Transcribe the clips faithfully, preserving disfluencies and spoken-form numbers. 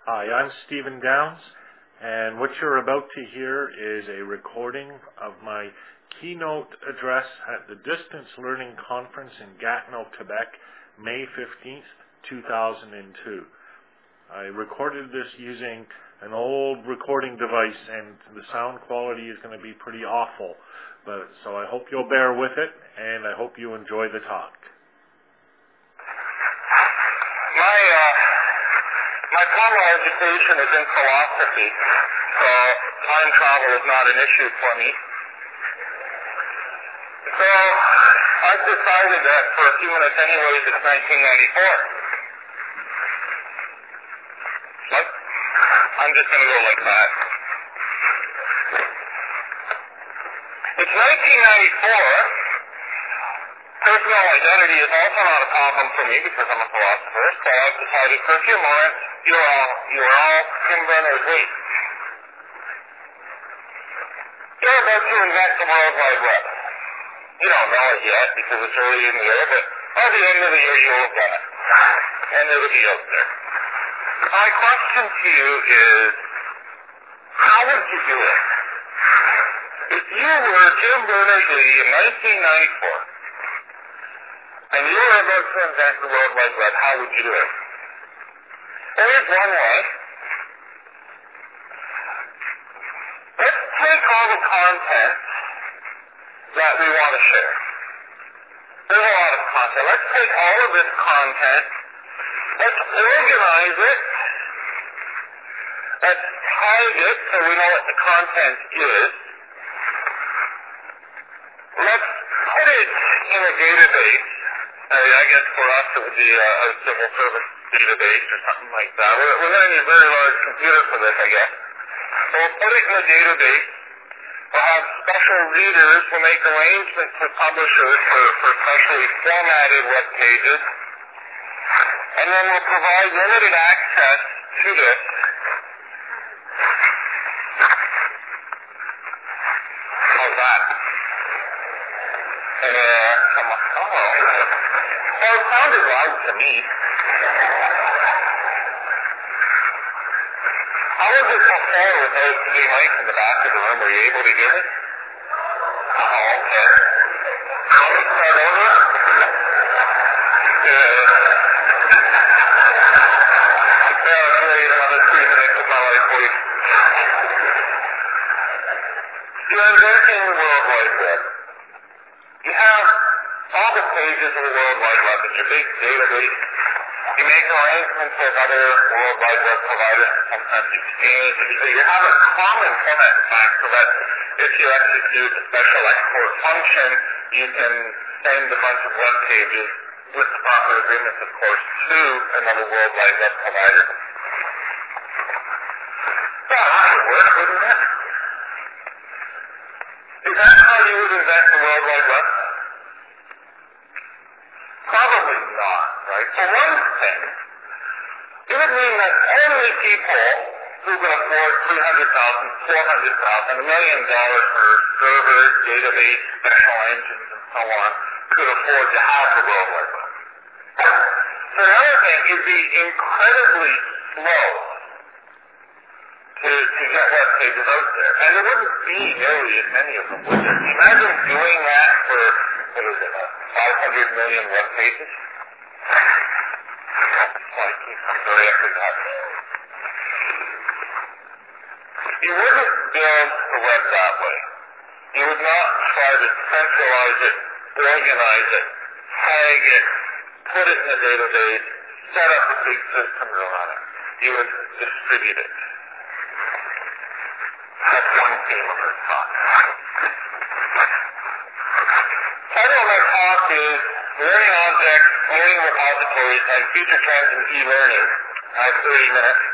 Hi, I'm Stephen Downs, and what you're about to hear is a recording of my keynote address at the Distance Learning Conference in Gatineau, Quebec, May fifteenth, two thousand two. I recorded this using an old recording device, and the sound quality is going to be pretty awful, but so I hope you'll bear with it, and I hope you enjoy the talk. My uh, my formal education is in philosophy, so time travel is not an issue for me. So I've decided that for a few minutes anyways, it's nineteen ninety-four. What? I'm just going to go like that. It's nineteen ninety-four. Personal identity is also not a problem for me because I'm a philosopher, so I've decided for a few moments, you're all, you're all Tim Berners-Lee. You're about to invent the World Wide Web. You don't know it yet because it's early in the year, but by the end of the year you'll have done it. And it'll be out there. My question to you is, how would you do it? If you were Tim Berners-Lee in nineteen ninety-four, and you were about to invent the World Wide Web, how would you do it? There is one way. Let's take all the content that we want to share. There's a lot of content. Let's take all of this content, let's organize it, let's tag it so we know what the content is, let's put it in a database. I guess for us it would be a, a civil service database or something like that. We're, we're going to need a very large computer for this, I guess. So we'll put it in a database. We'll have special readers who make arrangements with publishers for, for specially formatted web pages. And then we'll provide limited access to this. How's that? And, uh, come on. Oh. Well, it sounded loud to me. How was it before with those three mics in the back of the room? Were you able to hear it? Oh, okay. Shall we start over? Yeah. Yeah, I'm going to need another three minutes of my life, please. You're inventing the World Wide Web. You have all the pages of the World Wide Web in your big database. You make arrangements with other World Wide Web providers and sometimes exchange. You have a common format stack so that if you execute a special export function, you can send a bunch of web pages with the proper agreements, of course, to another World Wide Web provider. That would work, wouldn't it? Is that how you would invent the World Wide Web? Probably not, right? For one thing, it would mean that only people who can afford three hundred thousand dollars, four hundred thousand dollars, a million dollars for servers, database, special engines, and so on, could afford to have the World Wide Web. So another thing, it would be incredibly slow to, to get web pages out there. And there wouldn't be nearly as many of them, would there? Imagine doing that for, what is it, uh, five hundred million web pages? Like, I'm sorry, I forgot. You wouldn't build the web that way. You would not try to centralize it, organize it, tag it, put it in a database, set up a big system to run it. You would distribute it. That's one theme of our talk. Title of our talk is Learning Objects, Learning Repositories, and Future Trends in E-Learning. I have thirty minutes.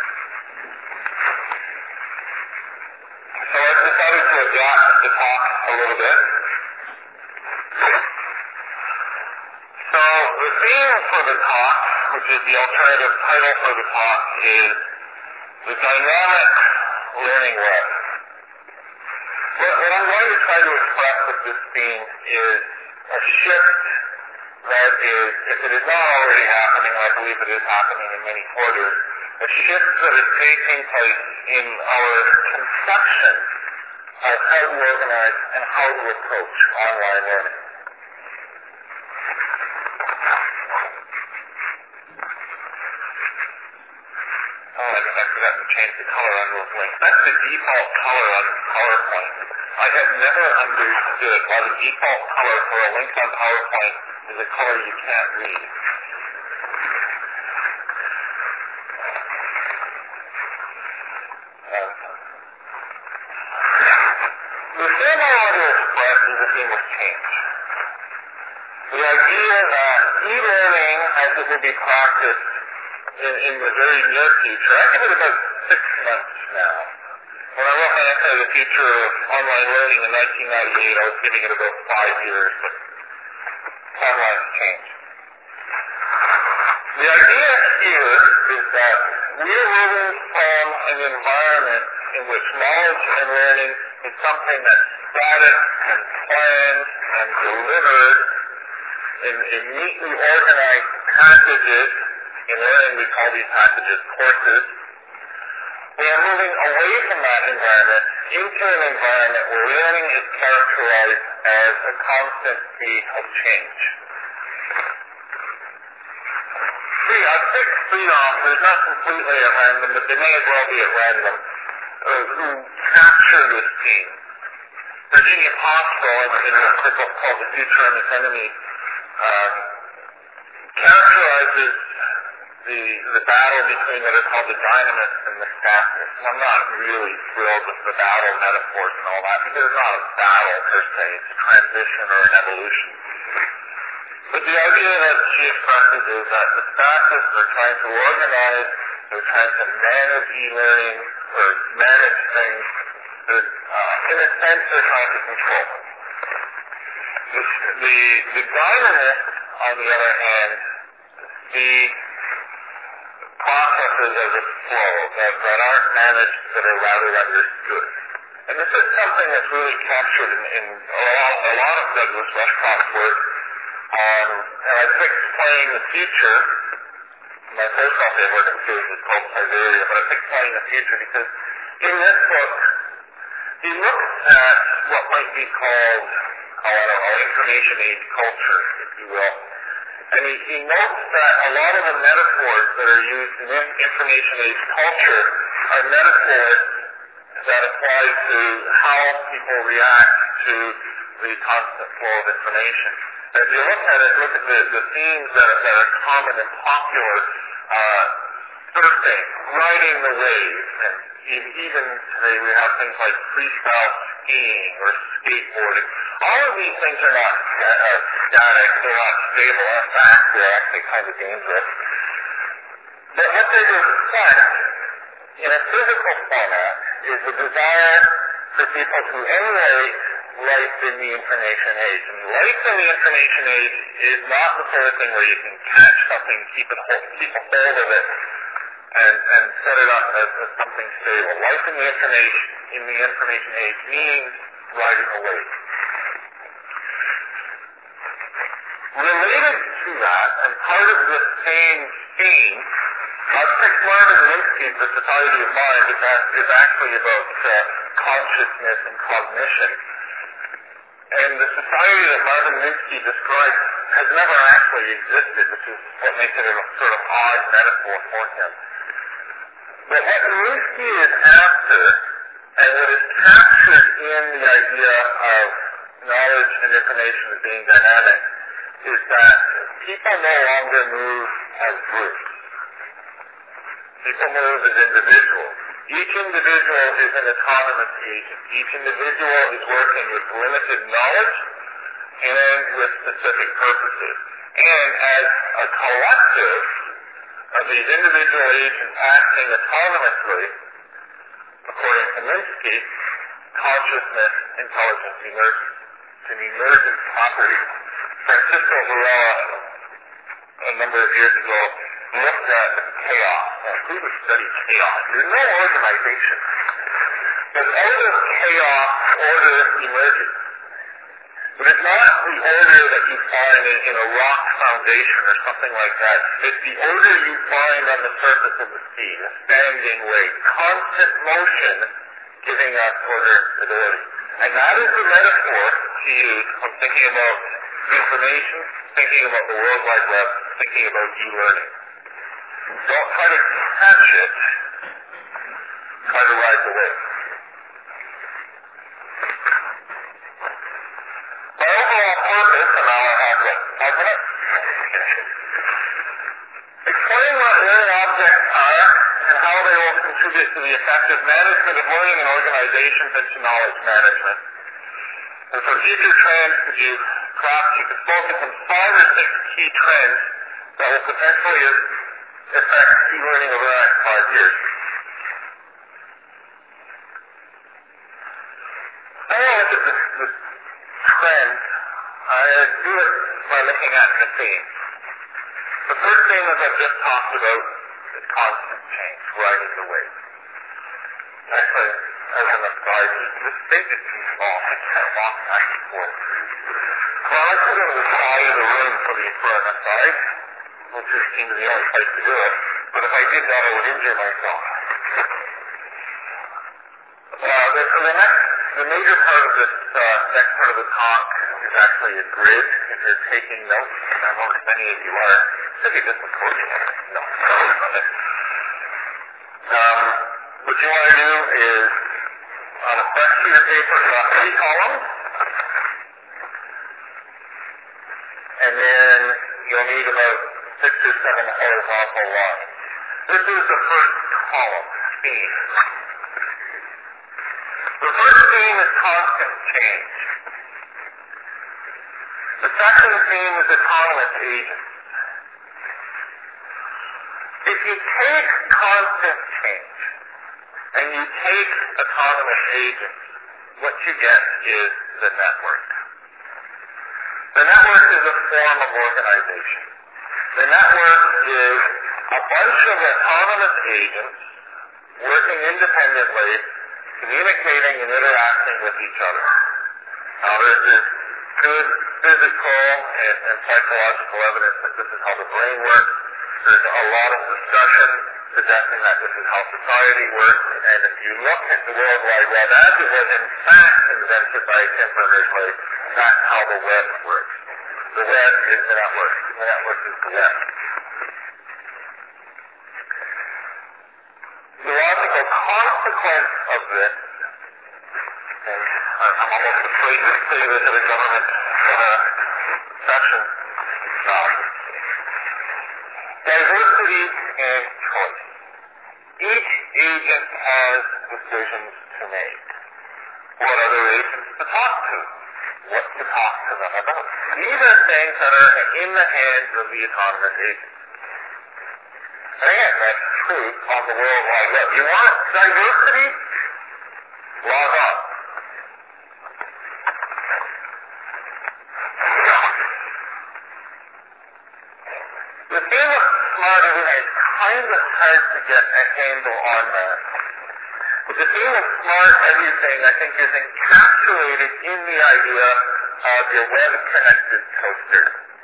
So I've decided to adapt the talk a little bit. So the theme for the talk, which is the alternative title for the talk, is The Dynamic Learning Web. What, what I'm going to try to express with this theme is a shift that is, if it is not already happening, I believe it is happening in many quarters, a shift that is taking place in our conception of how to organize and how to approach online learning. Oh, I forgot to change the color on those links. That's the default color on PowerPoint. I have never understood why the default color for a link on PowerPoint is a color you can't read. Um, the thing I want to express is a theme of change. The idea that e-learning, as it will be practiced in, in the very near future, I give it about six months now. When I wrote my essay, The Future of Online Learning in nineteen ninety-eight, I was giving it about five years, but timelines change. The idea here is that we're moving from an environment in which knowledge and learning is something that's static and planned and delivered in, in neatly organized packages. In learning, we call these packages courses. We are moving away from that environment into an environment where learning is characterized as a constant state of change. Three, I've picked three authors, not completely at random, but they may as well be at random, uh, who capture this theme. Virginia Pottsville, in, in her book called The Future and Its Enemy, um, characterizes the the battle between what are called the dynamists and the statists. And I'm not really thrilled with the battle metaphors and all that, because it's not a battle per se, it's a transition or an evolution. But the idea that she expresses is that the statists are trying to organize, they're trying to manage e-learning, or manage things, uh, in a sense they're trying to control it. The, the, the dynamists, on the other hand, see processes as a flow that, that aren't managed, that are rather understood. And this is something that's really captured in, in a, lot, a lot of Douglas Rushkoff's work. Um, and I picked Playing the Future. My first copy of work in series is called Siberia, but I picked Playing the Future because in this book, he looks at what might be called, oh, I don't know, information age culture, if you will. And he, he notes that a lot of the metaphors that are used in information age culture are metaphors that apply to how people react to the constant flow of information. As you look at it, look at the, the themes that, that are common and popular, uh, surfing, riding the waves, and even, even today we have things like freestyle skiing or skateboarding. All of these things are not uh, static, they're not stable. In fact, they're actually kind of dangerous. But what they reflect in a physical format is the desire for people to emulate life in the information age. And life in the information age is not the sort of thing where you can catch something, keep it hold, keep a hold of it, and, and set it up as, as something stable. Life in the information in the information age means riding a wave. Related to that, and part of the same theme, I've picked Marvin Minsky's The Society of Mind, which is actually about uh, consciousness and cognition. And the society that Marvin Minsky describes has never actually existed, which is what makes it a sort of odd metaphor for him. But what Minsky is after, and what is captured in the idea of knowledge and information as being dynamic, is that people no longer move as groups. People move as individuals. Each individual is an autonomous agent. Each individual is working with limited knowledge and with specific purposes. And as a collective of these individual agents acting autonomously, according to Minsky, consciousness, intelligence emerges. It's an emergent property. Francisco Varela, a number of years ago, looked at chaos. Now, who would study chaos? There's no organization. But out of chaos, order emerges. But it's not the order that you find in, in a rock foundation or something like that. It's the order you find on the surface of the sea, a standing wave, constant motion giving us order and stability. And that is the metaphor to use when thinking about information, thinking about the World Wide Web, thinking about e-learning. Don't try to catch it, try to ride the wave. My overall purpose, and now I have what, five minutes? Explain what learning objects are and how they will contribute to the effective management of learning in organizations and to knowledge management. And for future trends, could you perhaps you could focus on five or six key trends that will potentially affect e-learning over the next five years. I want to look at this, this trend. I do it by looking at the themes. The first theme, as I've just talked about, is constant change, riding the wave. Actually, as an aside, this stage is too small. I can't walk back and forth. Well, I could go to the side of the room for, the, for an aside, which just seems the only place to do it. But if I did that, I would injure myself. Uh, the, so the next, the major part of this uh, next part of the talk is actually a grid. If you're taking notes, and I know many of you are, should be just recording it. No, no. Um, what you want to do is, on a fresh sheet of paper, draw three columns, and then you'll need about six or seven horizontal lines. This is the first column, theme. The first theme is constant change. The second theme is autonomous agents. If you take constant change and you take autonomous agents, what you get is the network. The network is a form of organization. The network is a bunch of autonomous agents working independently, communicating and interacting with each other. Now, there's this good physical and, and psychological evidence that this is how the brain works. There's a lot of discussion suggesting that this is how society works, and if you look at the World Wide Web as it was in fact invented by Tim Berners-Lee, that's how the web works. The web is the network. The network is the web. The logical consequence of this, and I'm almost afraid to say this at a government uh, session, uh, diversity and choice. Each agent has decisions to make. What other agents to talk to? What to talk to them about? These are things that are in the hands of the autonomous agents. And again, that's true on the World Wide Web. You want diversity? Log on. The theme of smart everything is kind of hard to get a handle on that. But the theme of smart everything, I think, is encapsulated in the idea of your web-connected toaster.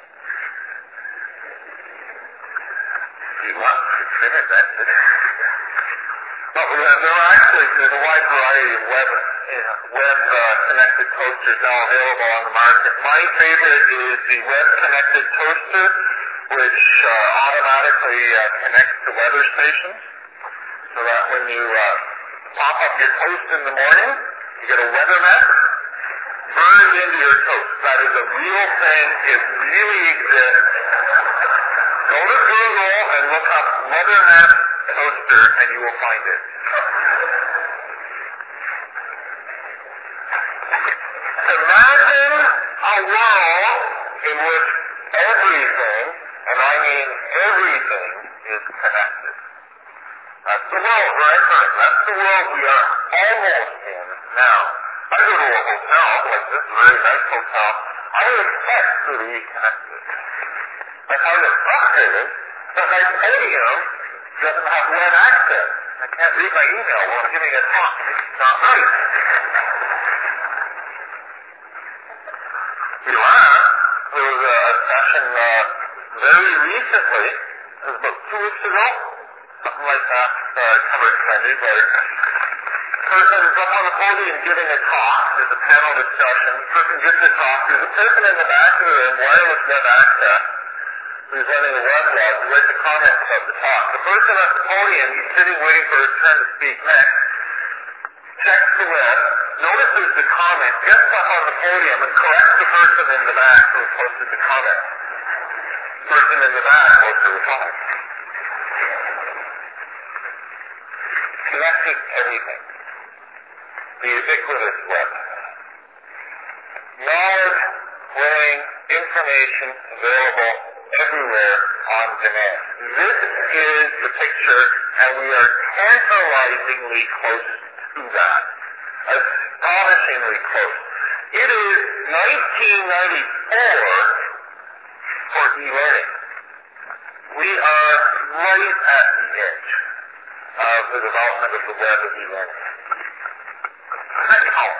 You want to trim it, that's it. But we have, there are actually, there's a wide variety of web, web uh, connected toasters now available on the market. My favorite is the web-connected toaster, which uh, automatically uh, connects to weather stations, so that when you uh, pop up your toast in the morning, you get a weather map burned into your toast. That is a real thing. It really exists. Go to Google and look up weather map toaster, and you will find it. Imagine a world in which everything, and I mean everything, is connected. That's the world we're entering. That's the world we are almost in now. I go to a hotel, like this very nice hotel, I expect to be connected. I find it frustrating that my podium doesn't have web access. I can't read my email while I'm giving a talk. It's not right. there was a session uh, very recently, it was about two weeks ago, something like that, uh, covered by newsletter. Person is up on the podium giving a talk. There's a panel discussion. Person gets a talk. There's a person in the back of the room, wireless web access, who's running a web log, who writes the comments of the talk. The person at the podium, he's sitting waiting for his turn to speak next, checks the web, notices the comment, gets up on the podium and corrects the person in the back who posted the comment. The person in the back posted the comment. Connected everything. The ubiquitous web. Knowledge, learning, information available everywhere on demand. This is the picture, and we are tantalizingly close to that. Astonishingly close. It is nineteen ninety-four for e-learning. We are right at the edge of the development of the web of e-learning. Now,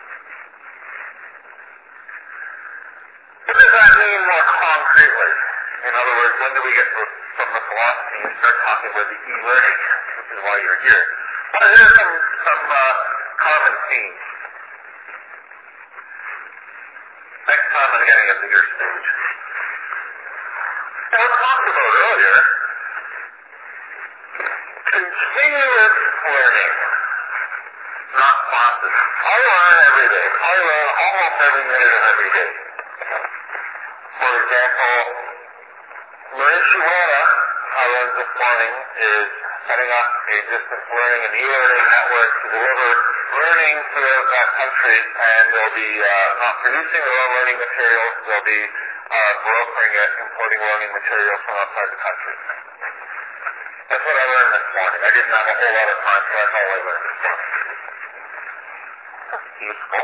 what does that mean more concretely? In other words, when do we get to, from the philosophy and start talking about the e-learning, which is why you're here? Well, here are some, some uh, common themes. Next time I'm getting a bigger stage. Now, we talked about earlier, continuous learning, not classes. I learn every day. I learn almost every minute of every day. For example, Marie Shiwana, I learned this morning, is setting up a distance learning and e-learning network to deliver learning throughout that country, and they'll be uh, not producing their own learning materials, they'll be uh, brokering it, importing learning materials from outside the country. That's what I learned this morning. I didn't have a whole lot of time, so that's all I learned this morning. That's useful.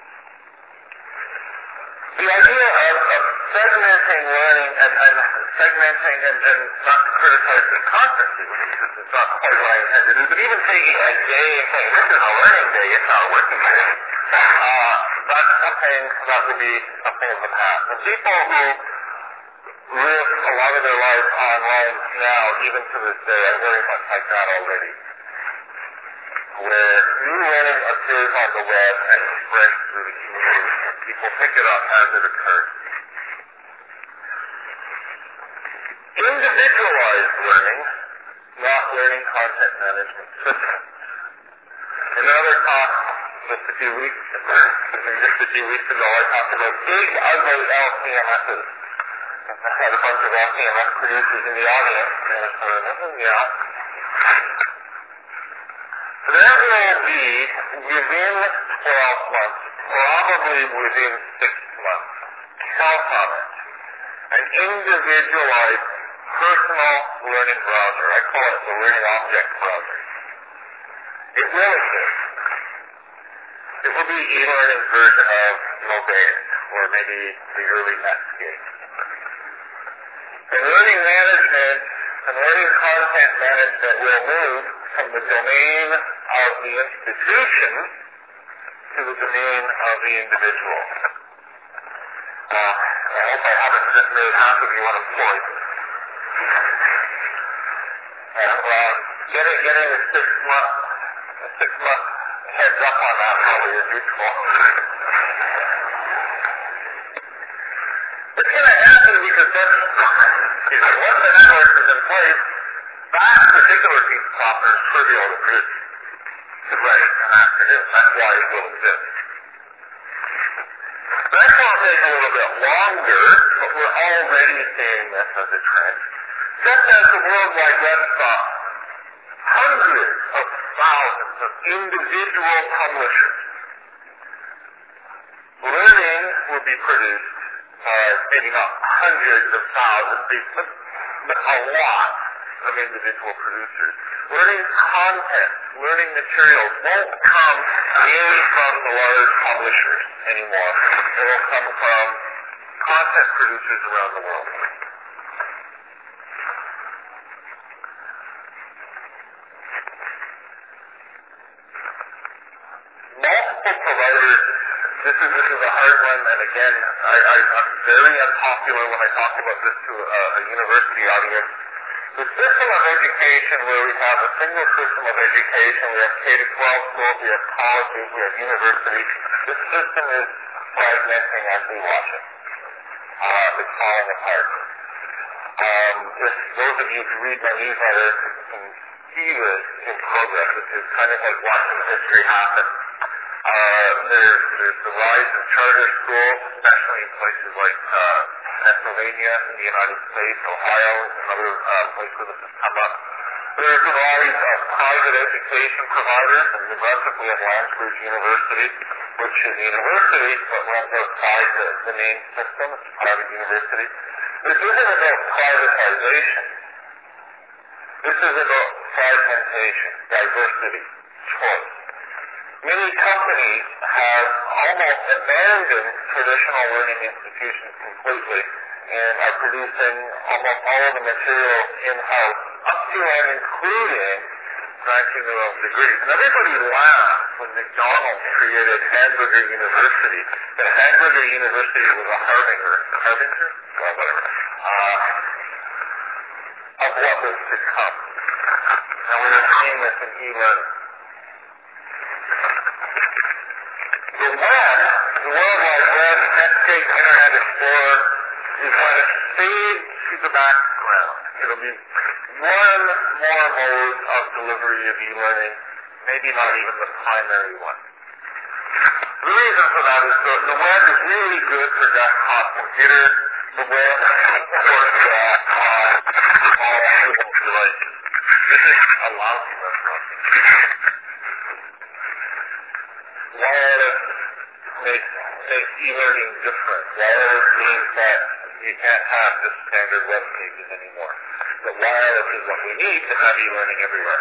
The idea of, of segmenting learning and, and segmenting and, and not to criticize the content because it's not quite what I intended, but even taking a day and saying, this is a learning day, it's not a working day, uh, that's something that would be something of the past. And people who live a lot of their lives online now, even to this day, are very much like that already. Where new learning appears on the web and spreads through the community, and people pick it up as it occurs. Individualized learning, not learning content management systems. In another talk just a few weeks, just a few weeks ago, I talked about big, ugly L C M Ss. I had a bunch of L C M S producers in the audience, and I said, yeah. There will be, within twelve months, probably within six months, count on it, an individualized personal learning browser. I call it the learning object browser. It will exist. It will be e-learning version of Mosaic, or maybe the early Netscape. And learning management and learning content management will move from the domain of the institution to the domain of the individual. Uh, I hope I haven't just made half of you unemployed. And uh, getting, getting a six month, a six month heads up on that probably is useful. It's going to happen because that's, you know, once the network is in place, that particular piece of software is trivial to produce, to write and afternoon. That's why it will exist. That's going to take a little bit longer, but we're already seeing this as a trend. Just as the World Wide Web saw hundreds of thousands of individual publishers, learning will be produced by maybe not hundreds of thousands, but a lot of individual producers. Learning content, learning materials won't come mainly from the large publishers anymore. It will come from content producers around the world. Multiple providers this is, this is a hard one, and again, I, I, I'm very unpopular when I talk about this to a, a university audience. The system of education where we have a single system of education, we have K to twelve schools, we have colleges, we have universities, this system is fragmenting as we watch it. Uh, it's falling apart. Um, if those of you who read my newsletter can see this in progress, which is kind of like watching history happen. Uh, there's, there's the rise of charter schools, especially in places like uh, Pennsylvania in the United States, Ohio is another uh, place where this has come up. There's the rise of private education providers, and New Brunswick we have Landsbridge University, which is a university but runs outside the, the main system. It's a private university. This isn't about privatization. This is about fragmentation, diversity, choice. Many companies have almost abandoned traditional learning institutions completely and are producing almost all of the material in-house, up to and including granting their own degrees. And everybody laughed when McDonald's created Hamburger University. That Hamburger University was a harbinger, harbinger? Well, whatever. Uh, of what was to come. And we are seeing this in e-learning. The web, the World Wide Web, Netscape, Internet Explorer, is going to fade to the background. It'll be one more mode of delivery of e-learning, maybe not even the primary one. The reason for that is the, the web is really good for desktop computers. The web supports that on all mobile devices. This is a lousy web browser. Wireless makes, makes e-learning different. Wireless means that you can't have just standard web pages anymore. But wireless is what we need to have e-learning everywhere.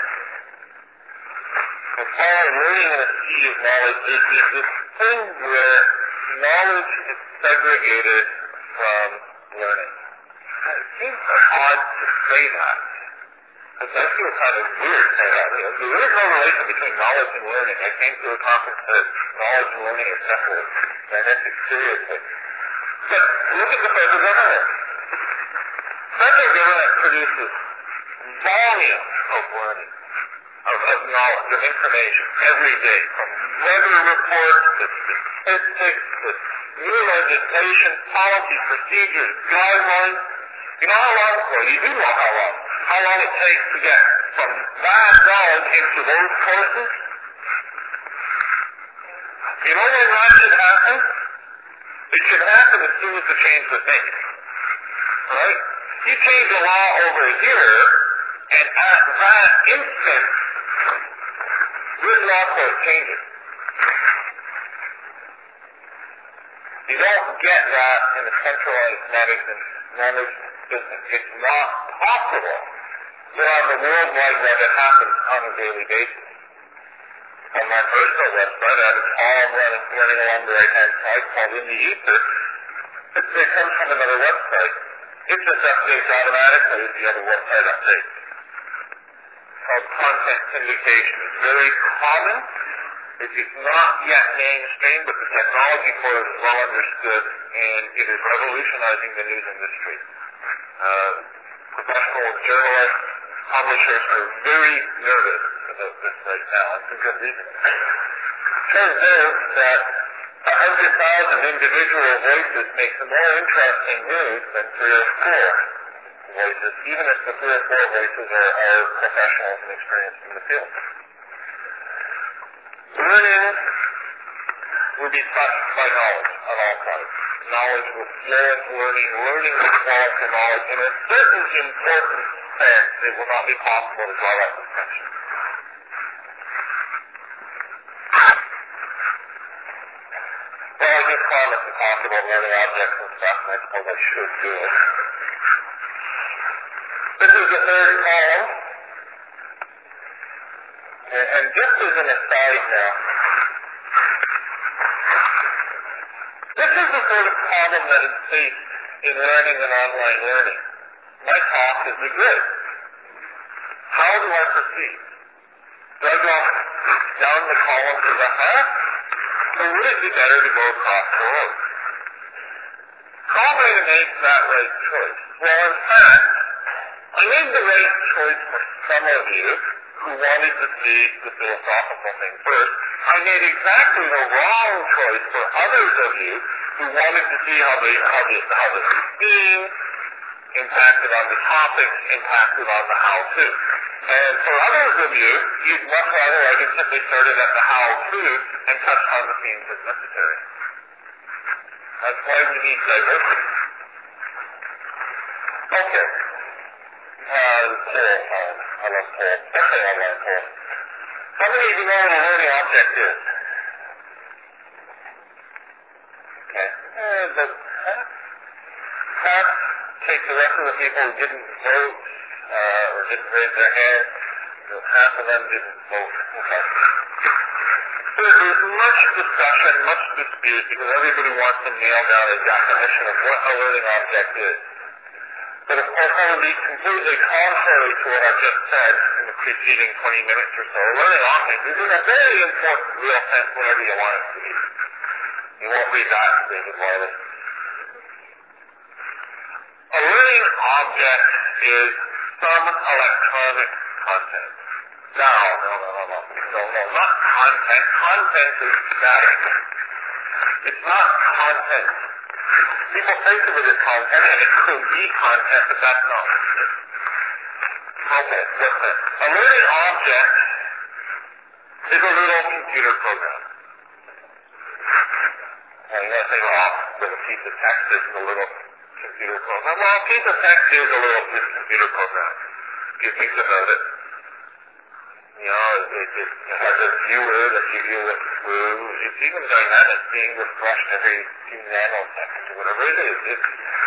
And finally, learning in a sea of knowledge is this thing where knowledge is segregated from learning. And it seems odd to say that. Because I feel kind of weird saying that. There is no relation between knowledge and learning. I came to a conference that knowledge and learning are separate. And that's a stereotype. But look at the federal government. Federal government produces volumes of learning, of, of knowledge, of information every day, from weather reports to statistics to new legislation, policy, procedures, guidelines. You know how long, well, you do know how long, how long it takes to get from that knowledge into those courses? You know when that should happen? It should happen as soon as the change was made. Right? You change the law over here, and at that instant, this law code changes. You don't get that in a centralized management, management system. It's not possible. But on the World Wide Web, it happens on a daily basis. On my personal website, I have a column running, running along the right-hand side called In the Ether. It, it comes from another website. It just updates automatically as the other website updates. It's called content syndication. It's very common. It is not yet mainstream, but the technology for it is well understood, and it is revolutionizing the news industry. Uh, professional journalists, publishers are very nervous about this right now, and for good reason. It turns out that one hundred thousand individual voices makes more interesting news than three or four voices, even if the three or four voices are, are professionals and experienced in the field. Learning will be touched by knowledge on all sides. Knowledge will flow into learning, learning will flow into knowledge. In a certain important sense, it will not be possible to draw that distinction. Well, I just promised to talk about learning objects and stuff, and I suppose I should do it. This is the third column. And, and just as an aside now, this is the sort of problem that is faced in learning and online learning. My talk is the grid. How do I proceed? Do I go down the column to the left? or would it be better to go across the road? How am I to make that right choice? Well, in fact, I made the right choice for some of you who wanted to see the philosophical thing first. I made exactly the wrong choice for others of you who wanted to see how the how the how the theme impacted on the topics, impacted on the how-to. And for others of you, you'd much rather I just simply started at the how-to and touched on the themes as necessary. That's why we need diversity. Okay. Uh, poll time. I love polls, especially online polls. How many of you know what a learning object is? Okay. Uh, but half, half take the rest of the people who didn't vote uh, or didn't raise their hand. Half of them didn't vote. Okay. There's much discussion, much dispute, because everybody wants to nail down a definition of what a learning object is. But of course, that would be completely contrary to what I just said in the preceding twenty minutes or so. A learning object is in a very important real sense whatever you want it to be. You won't read that in David Wiley. A learning object is some electronic content. No, no, no, no, no. No, no, not content. Content is static. It's not content. People think of it as content, and it could be content, but that's not it. Okay, what's this? A learning object is a little computer program. Now, you might think, oh, but a piece of text isn't a little computer program. Well, a piece of text is a little computer program. If you think about it. You know, it, it, it has a viewer that you view it through. It's even dynamic, being refreshed every few nanoseconds or whatever it is. It's,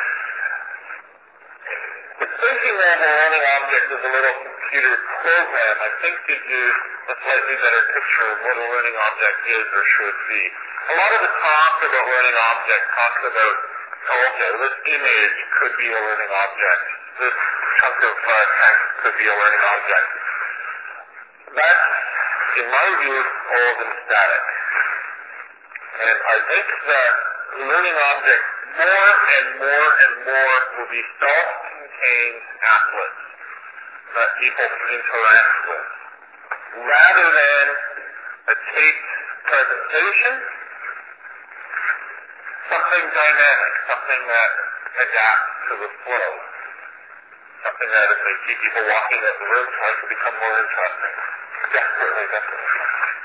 but thinking of a learning object as a little computer program, I think gives you a slightly better picture of what a learning object is or should be. A lot of the talk about learning objects talks about, oh, okay, this image could be a learning object. This chunk of uh, text could be a learning object. That's, in my view, old and static. And I think that learning objects more and more and more will be self-contained applets that people interact with, rather than a taped presentation, something dynamic, something that adapts to the flow, something that if they see people walking out the room tries to become more interesting. Desperately, desperately.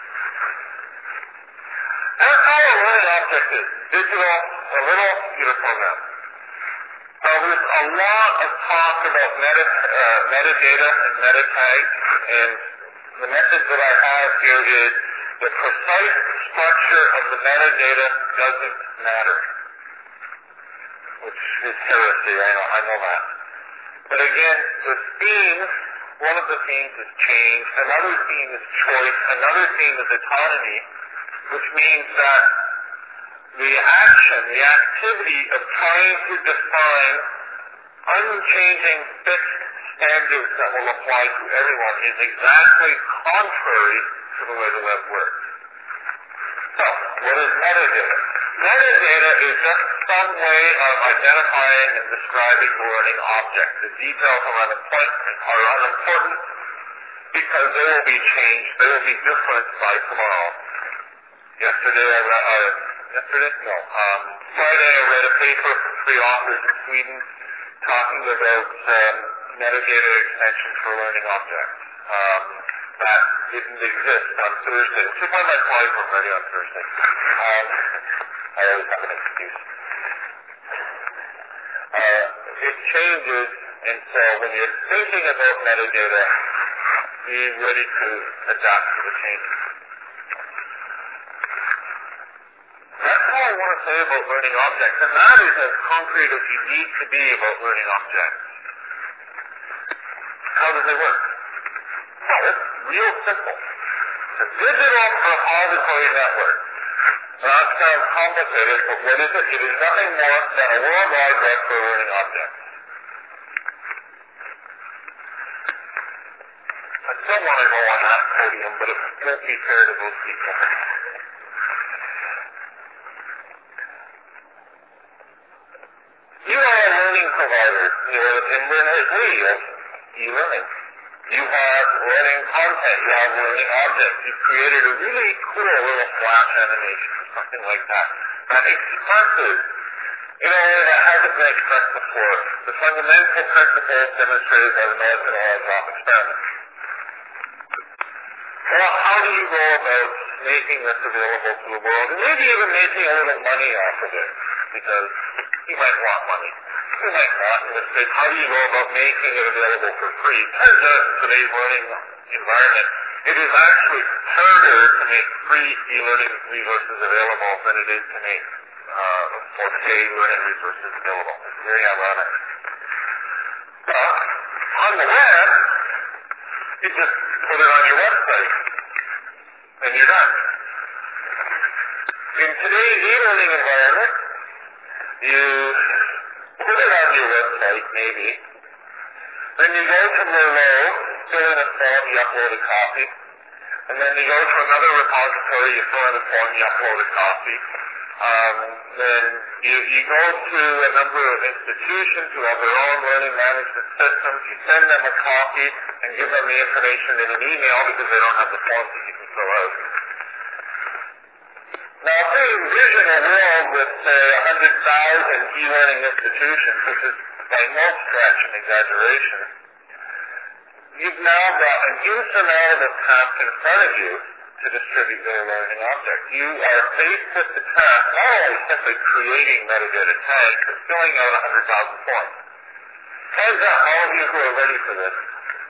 That's how a learning object is. Digital, a little computer program. Now, there's a lot of talk about meta, uh, metadata and meta tags, and the message that I have here is the precise structure of the metadata doesn't matter, which is heresy. I know, I know that. But again, the themes, one of the themes is change, another theme is choice, another theme is autonomy, which means that the action, the activity of trying to define unchanging fixed standards that will apply to everyone is exactly contrary to the way the web works. So, what is metadata? Metadata is just some way of identifying and describing the learning object. The details are unimportant, are unimportant because they will be changed, they will be different by tomorrow. Yesterday I read, uh, yesterday? No. Um, Friday I read a paper from three authors in Sweden talking about um, metadata extensions for learning objects. Um, that didn't exist on Thursday. Which is why my slides were ready on Thursday. Um, I always have an excuse. Uh, it changes, and so when you're thinking about metadata, be ready to adapt to the changes. That's all I want to say about learning objects, and that is as concrete as you need to be about learning objects. How does it work? Well, it's real simple. It's a digital repository network. That sounds complicated, but what is it? It is nothing more than a worldwide web for learning objects. I still want to go on that podium, but it won't be fair to those people. e-learning provider, you know, in Learn as we of e-learning. You have learning content, you have learning objects. You've created a really cool little flash animation or something like that that expresses in a way that hasn't been expressed before the fundamental principles demonstrated by the Millikan oil drop experiment. Well, how do you go about making this available to the world, and maybe even making a little money off of it? Because you might want money. You might not. In this case, how do you go about making it available for free? Turns out in today's learning environment, it is actually harder to make free e-learning resources available than it is to make uh, for paid learning resources available. It's very ironic. But on the web, you just put it on your website, and you're done. In today's e-learning environment, you put it on your website, maybe. Then you go to Merlot, fill in a form, you upload a copy. And then you go to another repository, you fill in a form, you upload a copy. Um, then you, you go to a number of institutions who have their own learning management systems. You send them a copy and give them the information in an email because they don't have the forms that you can fill out. Now, if we envision a world with, say, one hundred thousand e-learning institutions, which is by no stretch an exaggeration, you've now got an insurmountable task in front of you to distribute their learning objects. You are faced with the task not only simply creating metadata tags, but filling out one hundred thousand forms. Hands up, all of you who are ready for this.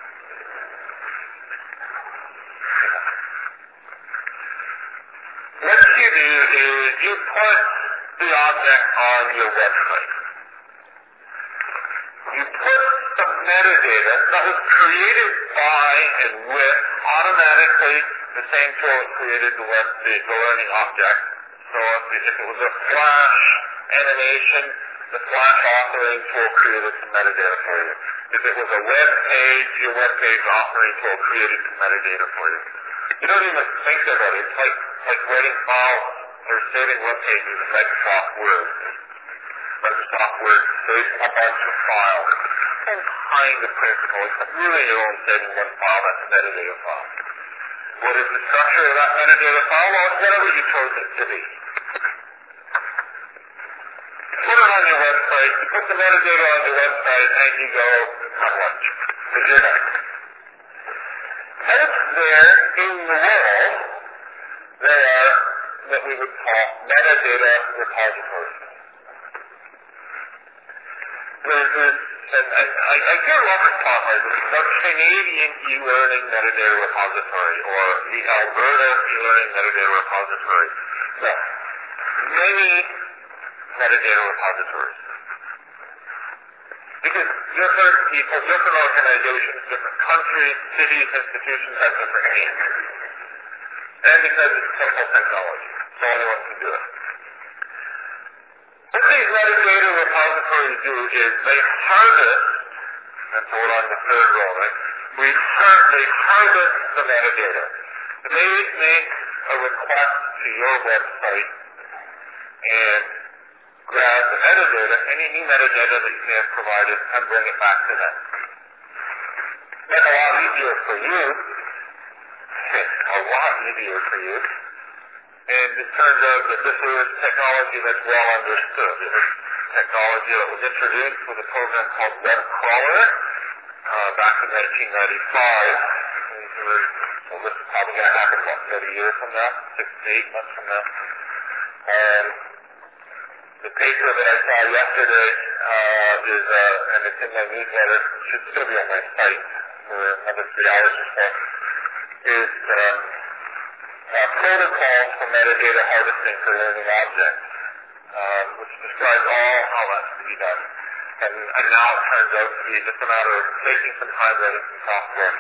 What you do is you put the object on your website. You put some metadata that was created by and with automatically the same tool that created the, web, the, the learning object. So if, if it was a Flash animation, the Flash authoring tool created some metadata for you. If it was a web page, your web page authoring tool created some metadata for you. You don't even think about it. It's like, like writing files or saving web pages in Microsoft Word. Microsoft Word saves a bunch of files. Same kind of principle, except really you're only saving one file, that's a metadata file. What is the structure of that metadata file? Well, it's whatever you chose it to be. You put it on your website, you put the metadata on your website, and you go have lunch. Because you're done. Out there in the world, there are what we would call metadata repositories. There's this, and I, I, I hear a lot of talk like this, the Canadian e-learning metadata repository, or the Alberta e-learning metadata repository. No, many metadata repositories. Because different people, different organizations, different countries, cities, institutions have different needs. And because it's simple technology, so anyone can do it. What these metadata repositories do is they harvest, and so we're on the third row, right? We har- they harvest the metadata. They make a request to your website and grab the metadata, any new metadata that you may have provided, and bring it back to them. That's a lot easier for you. It's a lot easier for you. And it turns out that this is technology that's well understood. It was technology that was introduced with a program called Web Crawler uh, back in nineteen ninety-five. So this is probably going to happen about thirty years from now, six to eight months from now. And the paper that I saw yesterday uh, is, uh, and it's in my newsletter, it should still be on my site for another three hours or so, is um, uh, protocols for metadata harvesting for learning objects, um, which describes all how that's to be done. And, and now it turns out to be just a matter of taking some time writing some software.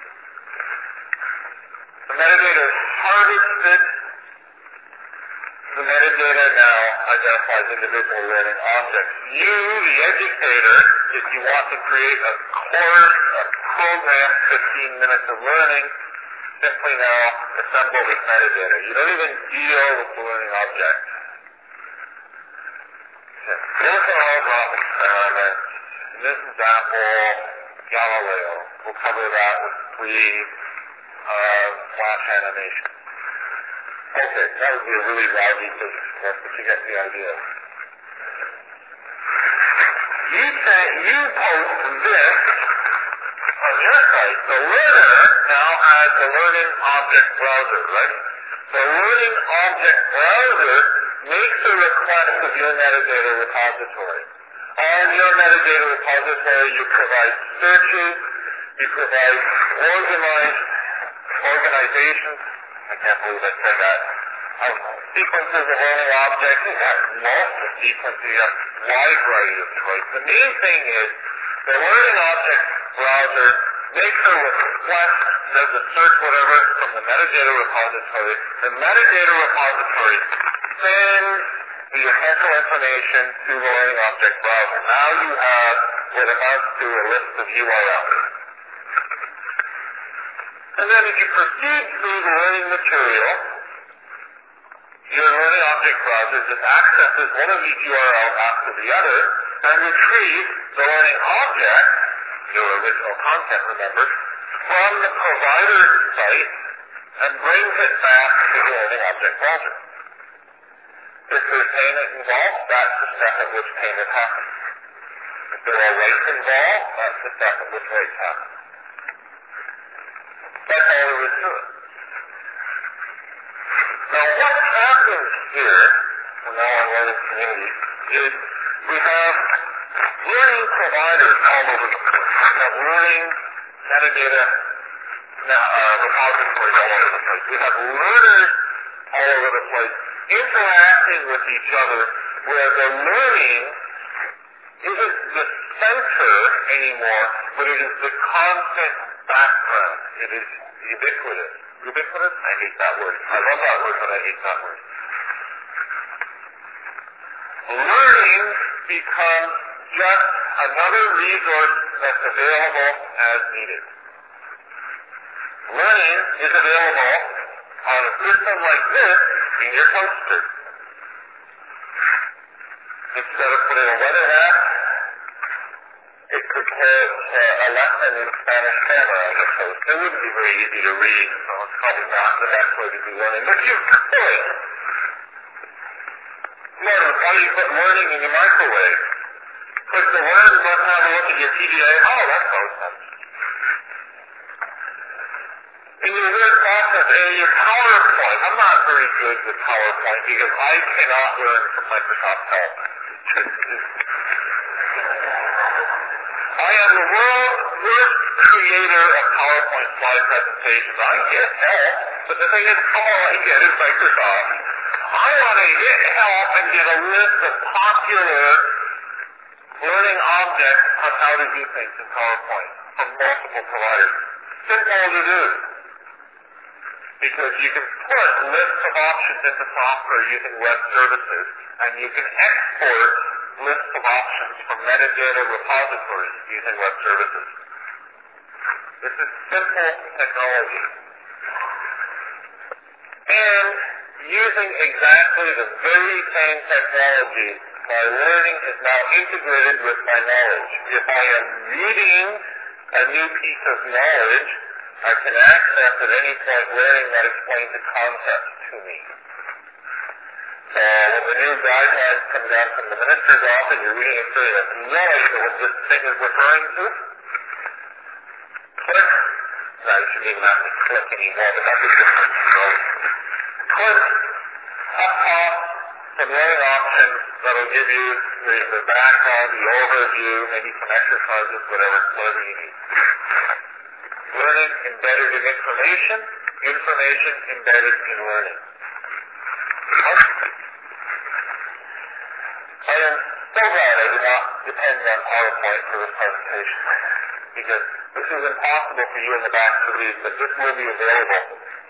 The metadata is harvested. The metadata now identifies individual learning objects. You, the educator, if you want to create a course, a program, fifteen minutes of learning, simply now assemble this metadata. You don't even deal with the learning object. Okay. Here's an all drop experiment. And this is Apple Galileo. We'll cover that with three uh, flash animation. Okay, that would be a really lousy physics course, but you get the idea. You say you post this on your site. The learner now has the learning object browser, right? The learning object browser makes a request of your metadata repository. On your metadata repository, you provide searches, you provide organized organizations. I can't believe I said that. Um, sequences of learning objects. You have multiple sequences. You have a wide variety of choice. The main thing is the learning object browser makes a request, does a search, whatever, from the metadata repository. The metadata repository sends the essential information to the learning object browser. Now you have what amounts to a list of U R Ls. And then if you proceed through the learning material, your learning object browser just accesses one of these U R Ls after the other and retrieves the learning object, your original content, remember, from the provider's site and brings it back to the learning object browser. If there's payment involved, that's the step at which payment happens. If there are rights involved, that's the step at which rights happen. That's all there is to it. Now what happens here, from now on learning community, is we have learning providers all over the place. We have learning metadata uh, repositories all over the place. We have learners all over the place interacting with each other where the learning isn't the center anymore, but it is the constant background. It is ubiquitous. Ubiquitous? I hate that word. I love that word, but I hate that word. Learning becomes just another resource that's available as needed. Learning is available on a system like this in your toaster. Instead of putting a weather app, it could put uh, a lesson in Spanish grammar on the toaster. It wouldn't be very easy to read, so it's probably not the best way to do learning, but you could. Learn, how do you put learning in your microwave? Click the learn button, have a look at your P D A. Oh, that makes sense. In your word process, in your PowerPoint, I'm not very good with PowerPoint because I cannot learn from Microsoft Help. I am the world's worst creator of PowerPoint slide presentations. I get help, but the thing is, all I get is Microsoft. I want to get help and get a list of popular learning objects on how to do things in PowerPoint from multiple providers. Simple to do. Because you can put lists of options into software using web services, and you can export lists of options from metadata repositories using web services. This is simple technology. And using exactly the very same technology, my learning is now integrated with my knowledge. If I am reading a new piece of knowledge, I can access at any point learning that explains a concept to me. So when the new guidelines come down from the minister's office, you're reading it through and have no idea what this thing is referring to, click. No, you shouldn't even have to click anymore, but that's a different story. Click up top some learning options that'll give you the, the background, the overview, maybe some exercises, whatever, whatever you need. Learning embedded in information, information embedded in learning. I am so glad I did not depend on PowerPoint for this presentation, because this is impossible for you in the back to read, but this will be available.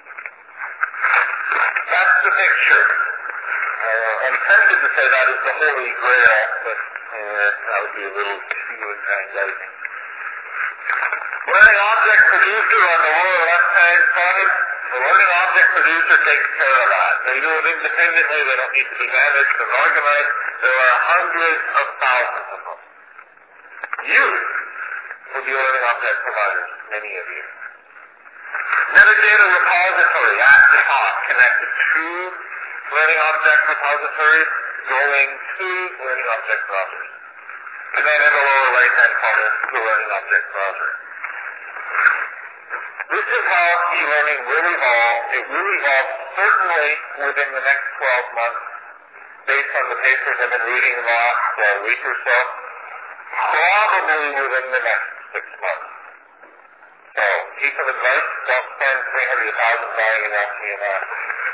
That's the picture. Uh, I'm tempted to say that is the Holy Grail, but uh, that would be a little too anxiety. Learning object producer on the lower left-hand side, the learning object producer takes care of that. They do it independently. They don't need to be managed and organized. There are hundreds of thousands of them. you will be learning object providers, many of you. Metadata repository at the top, connected to learning object repositories, going to learning object browsers. And then in the lower right-hand corner, the learning object browser. This is how e-learning will evolve. It will evolve certainly within the next twelve months, based on the papers I've been reading the last uh, week or so. Probably within the next six months. So, piece of advice, don't spend three hundred thousand dollars buying an L C M S.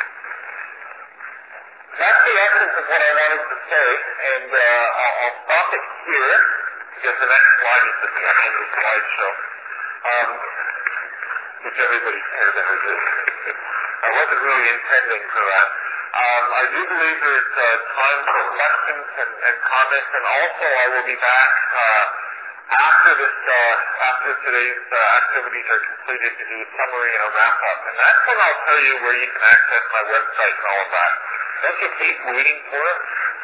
That's the essence of what I wanted to say, and uh, I'll, I'll stop it here, because the next slide is at the end of the slideshow, um, which everybody cares ever did. I wasn't really intending for that. Um, I do believe there's uh, time for questions and, and comments, and also I will be back uh, after this, uh, after today's uh, activities are completed to do a summary and a wrap-up. And that's when I'll tell you where you can access my website and all of that. Don't you hate waiting for it?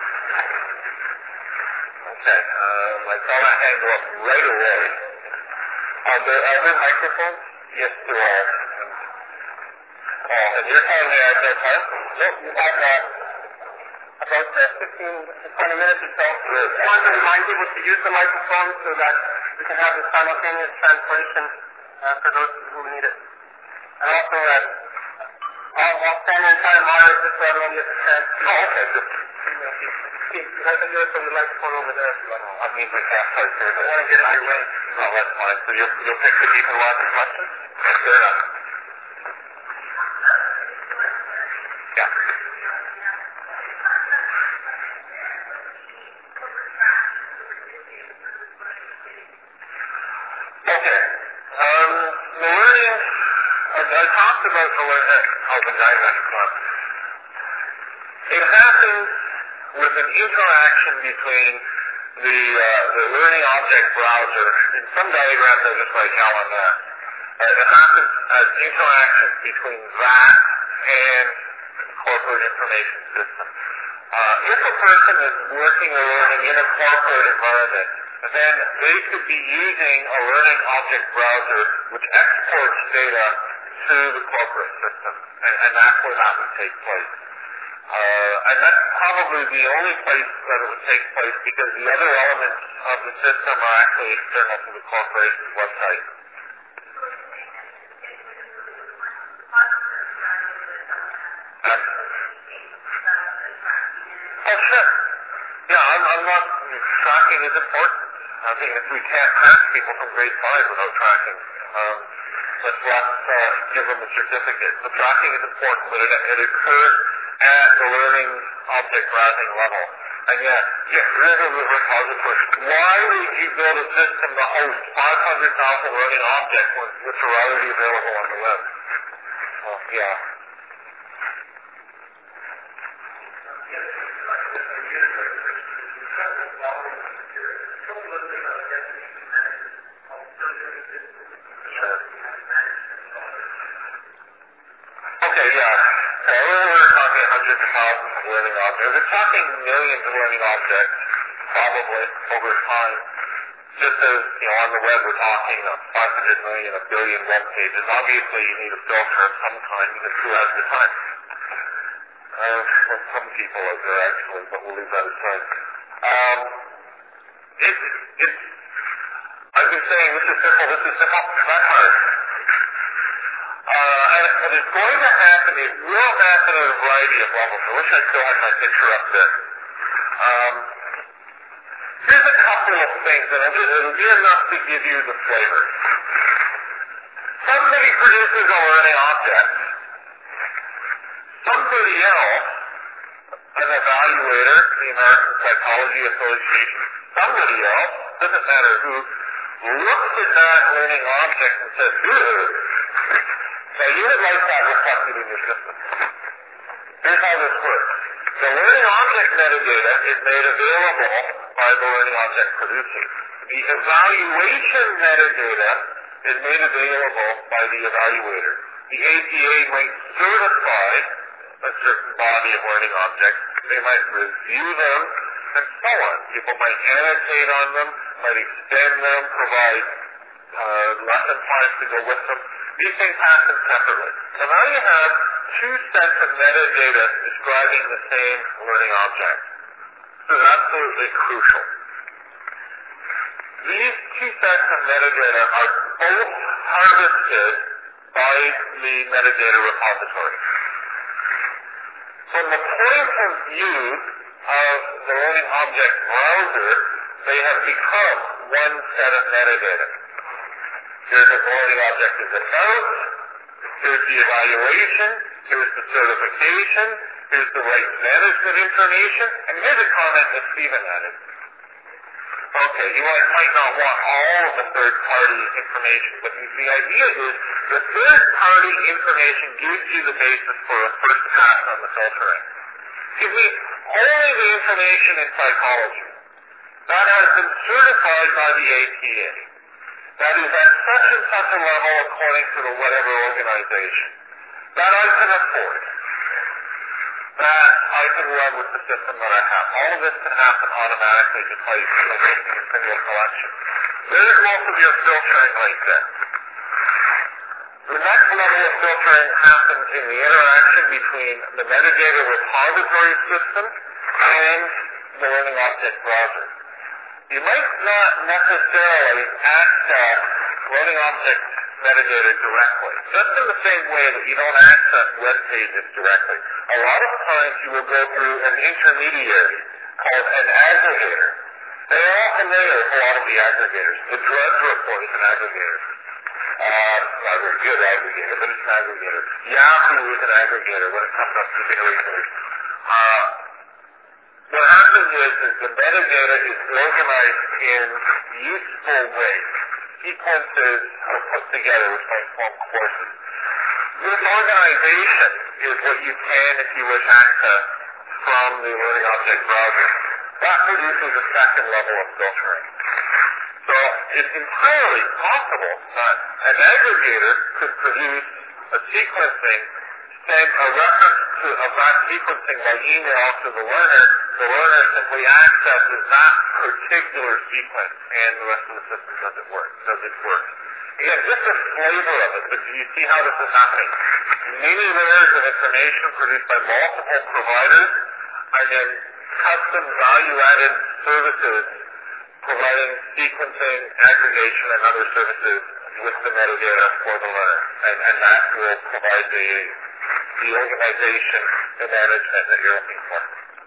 Okay, um, I saw that hand go up right away. Are there other microphones? Yes, there are. Oh, and you're telling me I have no time? Nope, you have uh, about uh, fifteen to twenty minutes or so. Good. I want to remind people to use the microphone so that we can have the simultaneous translation uh, for those who need it. And also, uh, I'll, I'll stand and try to moderate this so everyone gets a chance. Oh, okay. Good. You guys can do it from the microphone over there if you want. I mean, we can't start here. I want to get it your way. No, that's fine. So you'll, you'll pick the people who ask the questions? Fair enough. Yeah. Okay. Um, the learning, I, I talked about the learning, oh, the dynamic club. It happens with an interaction between the, uh, the learning object browser, in some diagrams I just write L on that. Uh, it happens as interactions between that and corporate information system. Uh, if a person is working or learning in a corporate environment, then they could be using a learning object browser which exports data to the corporate system, and, and that's where that would take place. Uh, and that's probably the only place that it would take place because the other elements of the system are actually external to the corporation's website. Oh, sure. Yeah, I'm, I'm not, tracking is important. I think if we can't pass people from grade five without tracking, um, let's not uh, give them a certificate. So tracking is important, but it, it occurs at the learning object browsing level. And yet, get rid of the repository. Why would you build a system to host five hundred thousand learning objects which are already available on the web? Oh, yeah. Okay, yeah. So we're talking hundreds of thousands of learning objects. We're talking millions of learning objects, probably, over time. Just as, you know, on the web we're talking of five hundred million, a billion web pages. Obviously you need a filter of some kind because who has the time? Uh, well, some people out there actually, but we'll leave that aside. Um, it, it's, I've been saying this is simple, this is simple, it's not hard. Uh, and what is going to happen, it will happen at a variety of levels. I wish I still had my picture up there. Um, here's a couple of things, and it'll, it'll be enough to give you the flavor. Somebody produces a learning object. Somebody else, an evaluator, the American Psychology Association, somebody else, doesn't matter who, looks at that learning object and says, ugh. So you would like that reflected in your system. Here's how this works. The learning object metadata is made available by the learning object producer. The evaluation metadata is made available by the evaluator. The A P A might certify a certain body of learning objects. They might review them and so on. People might annotate on them, might extend them, provide uh, lesson plans to go with them. These things happen separately. So now you have two sets of metadata describing the same learning object. This is absolutely crucial. These two sets of metadata are both harvested by the metadata repository. From the point of view of the learning object browser, they have become one set of metadata. Here's what the learning object is about, here's the evaluation, here's the certification, here's the rights management information, and here's a comment that Stephen added. Okay, you might, might not want all of the third-party information, but the idea is the third-party information gives you the basis for a first pass on the filtering. Give me only the information in psychology. That has been certified by the A P A. That is at such and such a level according to the whatever organization. That I can afford. That I can run with the system that I have. All of this can happen automatically because you're making a single collection. There's most of your filtering right there. The next level of filtering happens in the interaction between the metadata repository system and the learning object browser. You might not necessarily access learning object metadata directly, just in the same way that you don't access web pages directly. A lot of times you will go through an intermediary called an aggregator. They are all familiar with a lot of the aggregators. The Drudge Report is an aggregator. Uh, not a very good aggregator, but it's an aggregator. Yahoo is an aggregator when it comes up to data research. Uh, what happens is, is the metadata is organized in useful ways. Sequences are put together which might form courses. This organization is what you can, if you wish, access from the learning object browser. That produces a second level of filtering. So it's entirely possible that an aggregator could produce a sequencing, send a reference to of that sequencing by email to the learner. The learner simply accesses that particular sequence, and the rest of the system doesn't work. Does it work? Again, just a flavor of it, but do you see how this is happening? Many layers of information produced by multiple providers, and then custom value-added services providing sequencing, aggregation, and other services with the metadata for the learner. And, and that will provide the, the organization, the management that you're looking for.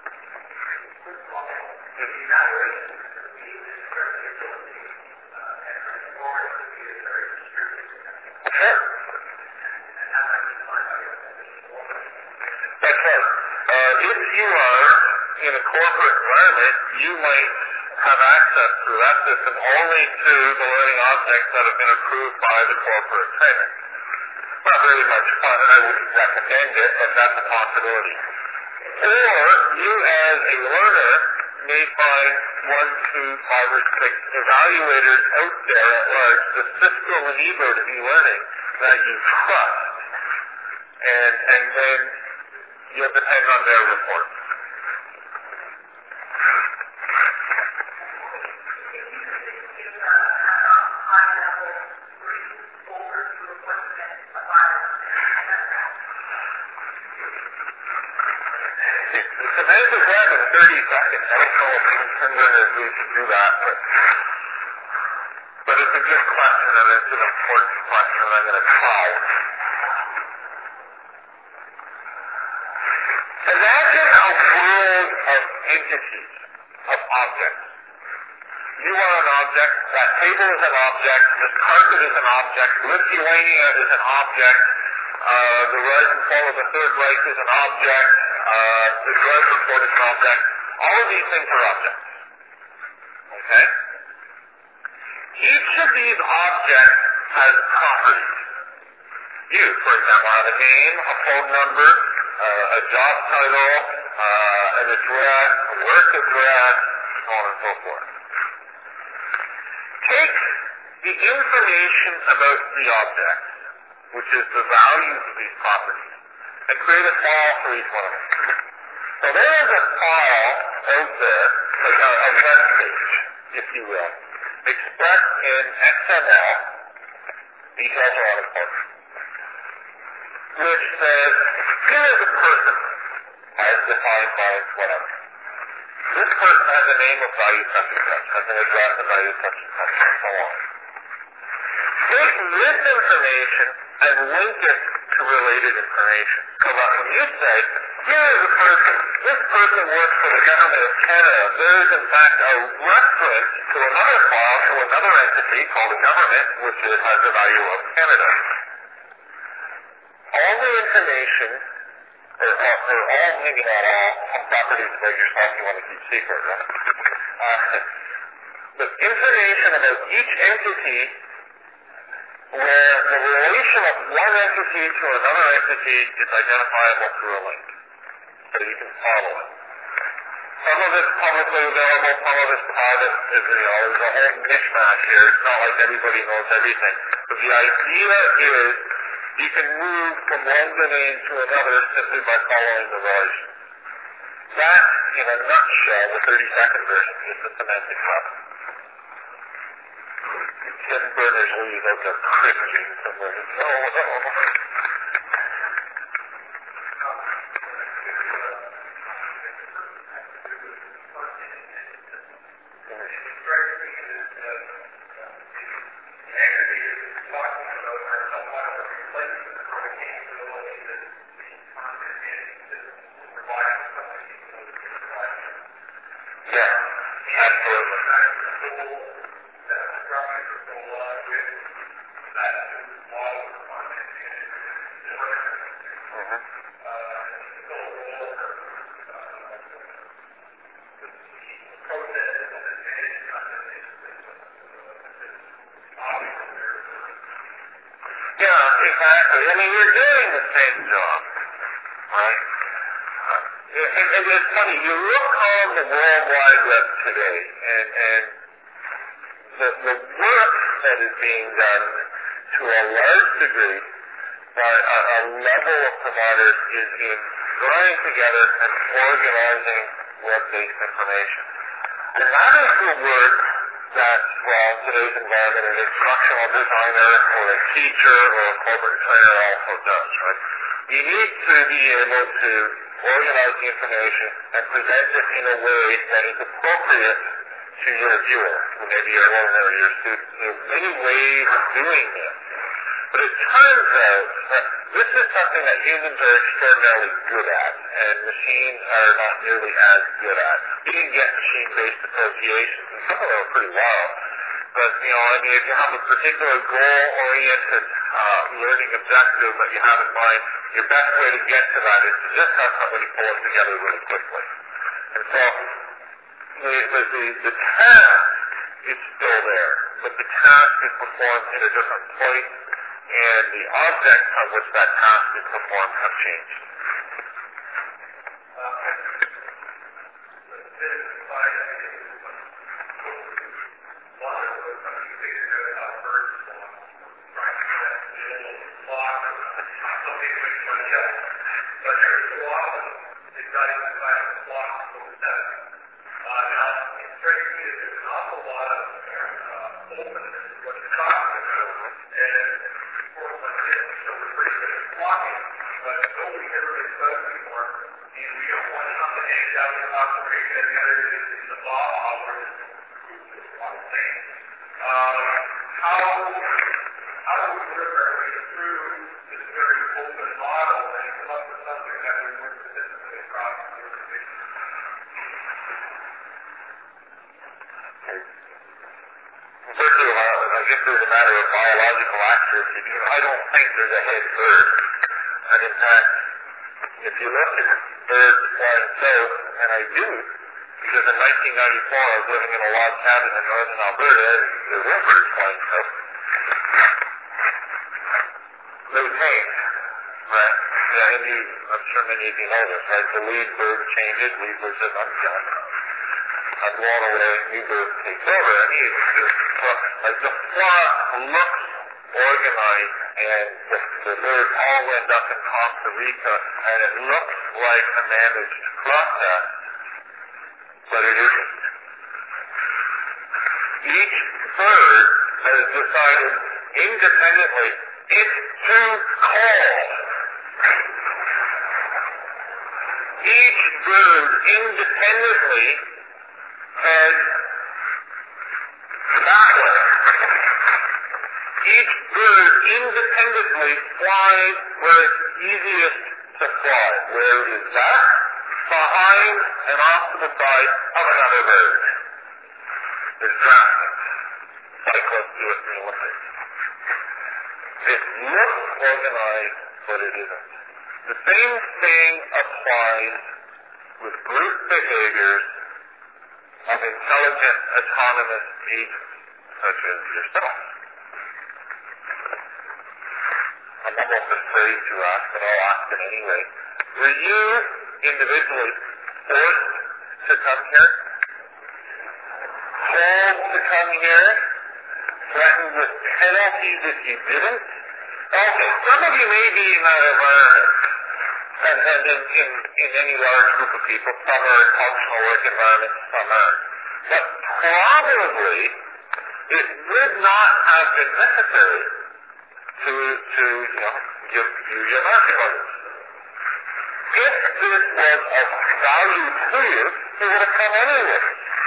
Sure. That's right. Uh, if you are in a corporate environment, you might have access through that system only to the learning objects that have been approved by the corporate trainer. Not very much fun, and I wouldn't recommend it, but that's a possibility. Or you as a learner may find one, two, five, or six evaluators out there at large, the Cisco and Ebert of e-learning, that you trust. And, and then you'll depend on their reports. Semantic web in thirty seconds. I don't know if we can turn in as we can do that, but, but it's a good question, and it's an important question, and I'm going to try. Imagine a world of entities, of objects. You are an object, that table is an object, this carpet is an object, Lithuania is an object, uh, the rise and fall of the Third Reich is an object, Uh, the Drudge Report is an object. All of these things are objects. Okay? Each of these objects has properties. You, for example, have a name, a phone number, uh, a job title, uh, an address, a work address, so on and so forth. Take the information about the objects, which is the values of these properties, and create a file for each one of them. So there is a file out there, like a, a web page, if you will, expressed in X M L, details are unimportant, which says, here is a person, as defined by whatever. This person has a name of value such and such, has an address of value such and such, and so on. Take this information and link it to related information. So that when you say, here is a person, this person works for the government of Canada, there is in fact a reference to another file to another entity called the government, which is, has the value of Canada. All the information, or, or all, maybe not all, some properties about yourself you want to keep secret, right? Uh, the information about each entity where the relation of one entity to another entity is identifiable through a link, so you can follow it. Some of it's publicly available, some of it's private. Is, you know, there's a whole mishmash here. It's not like everybody knows everything. But the idea is you can move from one domain to another simply by following the relation. That, in a nutshell, the thirty-second version, is the semantic web. Tim Berners-Lee out there cringing somewhere. No, no. Exactly. I mean, you're doing the same job, right? Uh, and, and it's funny, you look on the World Wide Web today, and, and the, the work that is being done to a large degree by a, a level of providers is in drawing together and organizing web-based information. And that is the work that, well, in today's environment, an instructional designer or a teacher or a corporate trainer also does, right? You need to be able to organize the information and present it in a way that is appropriate to your viewer, who maybe your learner or your student. There's many ways of doing this. But it turns out that this is something that humans are extraordinarily good at, and machines are not nearly as good at. You can get machine-based associations, and some of them are pretty wild. But, you know, I mean, if you have a particular goal-oriented uh, learning objective that you have in mind, your best way to get to that is to just have somebody pull it together really quickly. And so, the, the, the, the task is still there, but the task is performed in a different place, and the objects on which that task is performed have changed. organized, and the, the birds all end up in Costa Rica, and it looks like a managed process, but it isn't. Each bird has decided independently it's too cold. Each bird independently has backward. Each bird independently flies where it's easiest to fly. Where is that? Behind and off to the side of another bird. There's drafting. Cyclists do it in the Olympics. It looks organized, but it isn't. The same thing applies with group behaviors of intelligent, autonomous agents, such as yourself. I'm almost afraid to ask, but I'll ask it anyway. Were you individually forced to come here? Told to come here? Threatened with penalties if you didn't? Okay, some of you may be in that environment. And, and in, in, in any large group of people, some are in functional work environments, some aren't. But probably it would not have been necessary to, to you know, give you your marching orders. If this was of value to you, you would have come anyway.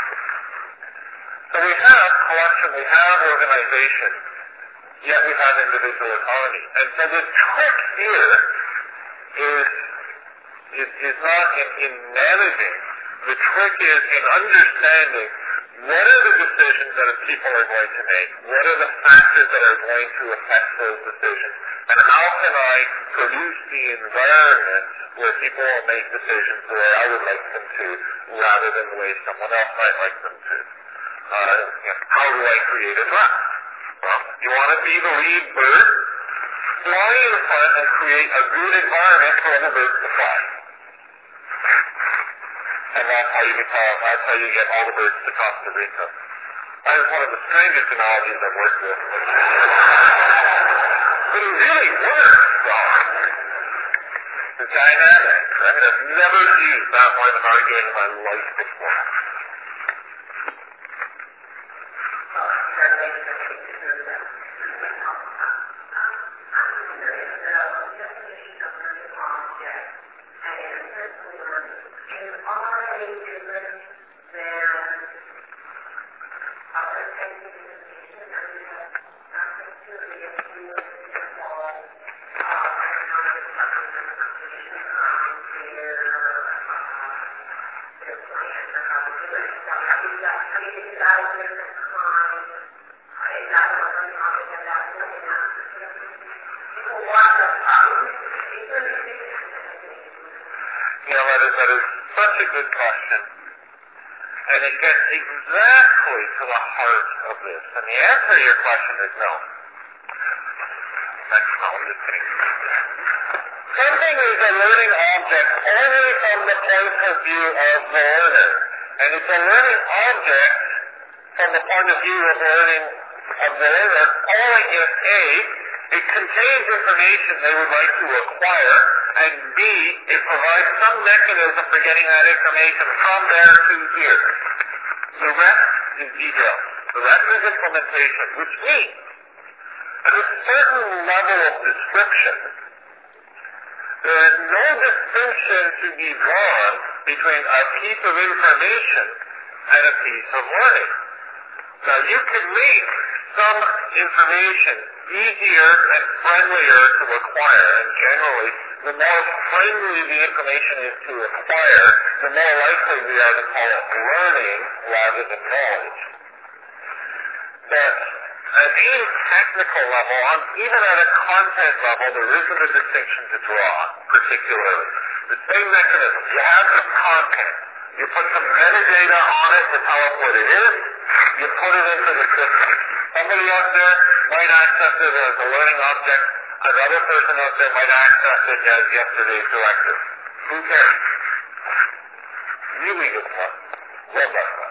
So we have collection, we have organization, yet we have individual autonomy. And so the trick here is, is, is not in, in managing. The trick is in understanding what are the decisions that people are going to make, what are the factors that are going to affect those decisions, and how can I produce the environment where people will make decisions the way I would like them to, rather than the way someone else might like them to. Uh, you know, how do I create a draft? Well, you want to be the lead bird? Fly in front and create a good environment for other birds to fly. And that's how you get, uh, that's how you get all the birds to Costa Rica. That is one of the strangest analogies I've worked with. But it really works, though. The dynamic, right? I've never used that line of arguing in my life before. You know, that is, that is such a good question. And it gets exactly to the heart of this. And the answer to your question is no. Next, no, I'm just kidding. Something is a learning object only from the point of view of the learner. And it's a learning object from the point of view of learning of the learner only if A, it contains information they would like to acquire, and B, it provides some mechanism for getting that information from there to here. The rest is detail. The rest is implementation, which means at a certain level of description, there is no distinction to be drawn between a piece of information and a piece of learning. Now, you can make some information easier and friendlier to acquire, and generally, the more friendly the information is to acquire, the more likely we are to call it learning rather than knowledge. But at any technical level, on, even at a content level, there isn't a distinction to draw, particularly. The same mechanism. You have some content. You put some metadata on it to tell us what it is. You put it into the system. Somebody out there might access it as a learning object. Another person out there might access it as yesterday's directive. Who cares? Really good one. Love that one.